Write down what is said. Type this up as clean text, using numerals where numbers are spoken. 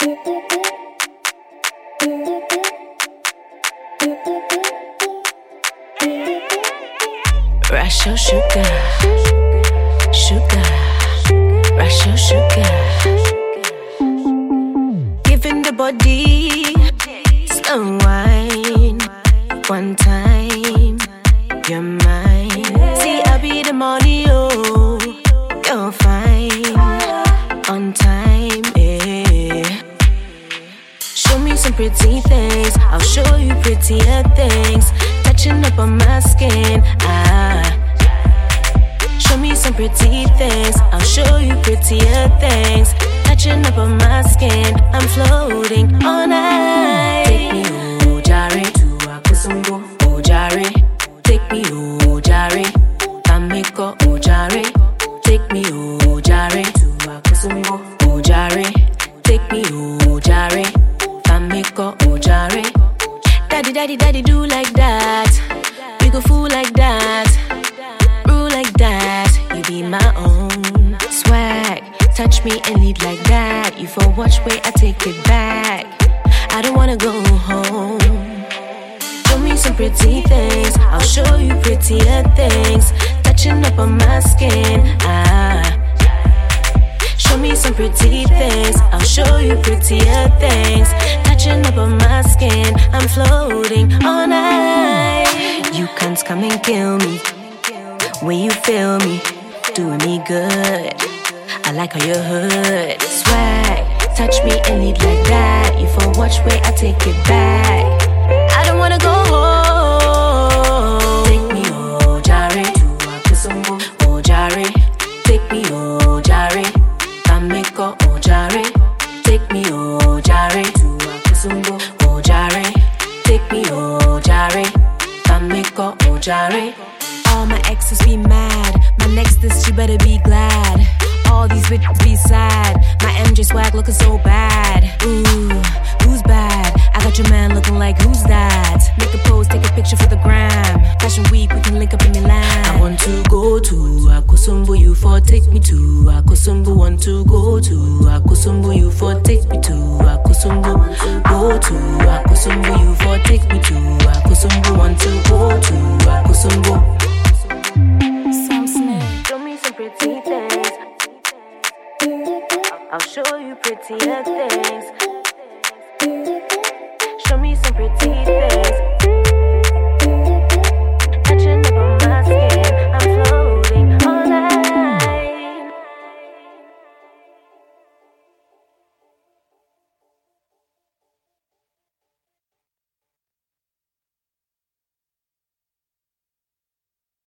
Rush your sugar, sugar, rush your sugar. Giving the body slow wine. One time, you're mine. See, I be the money, oh, you're fine. On time, eh. Show me some pretty things, I'll show you prettier things. Touching up on my skin, show me some pretty things, I'll show you prettier things. Touching up on my skin, I'm floating all night. Take me, oh, jare, to Akosombo, oh, jare. Take me, oh, jare, Kameko, oh, jare. Take me, oh, jare, to Akosombo, oh, jare. Take me, oh, jare, Kameko, oh, jare. Daddy, daddy, daddy, do like that. We go fool like that. Rule like that. You be my own. Swag, touch me and lead like that. You for watch way I take it back. I don't wanna go home. Show me some pretty things, I'll show you prettier things. Touching up on my skin, show me some pretty things, I'll show you prettier things. Touching up on my skin, I'm floating all night. You can't come and kill me. When you feel me, doing me good. I like how you're hood. Swag, touch me and lead like that. You for watch way I take it back. I don't wanna go home. Take me, oh, jare, to Akosombo, oh, jare. Take me, oh, jare, Kameko, oh, jare. Take me, oh, jare, to Akosombo, oh, jare. Take me, oh, jare, Kameko, oh, jare. All my exes be mad. My next is she better be glad. All these bitches be sad. My MJ swag looking so bad. Ooh, who's bad? I got your man looking like who's that? Make a pose, take a picture for the gram. Fashion week, we can link up in Milan. I want to go to Akosombo, you for take me to Akosombo. Want to go to Akosombo, you for take me to Akosombo. Go to Akosombo, you for take me to Akosombo. Want to go to Akosombo. Show me some pretty things, I'll show you prettier things. Show me some pretty things.